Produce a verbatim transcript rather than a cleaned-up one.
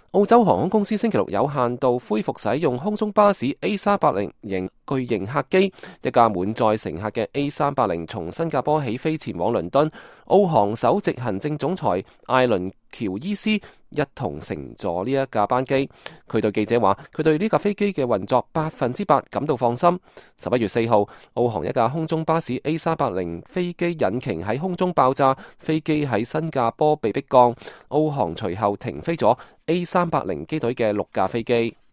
澳洲航空公司星期六有限度恢復使用空中巴士 A 三八零型巨型客機，一架滿載乘客嘅 A 三八零從新加坡起飛前往倫敦。澳航首席行政總裁艾倫喬伊斯一同乘坐呢一架班機。佢對記者話：佢對呢架飛機嘅運作百分之百感到放心。十一月四號，澳航一架空中巴士 A 三八零飛機引擎喺空中爆炸，飛機喺新加坡被迫降。澳航隨後停飛咗 A 三八零機隊嘅六架飛機。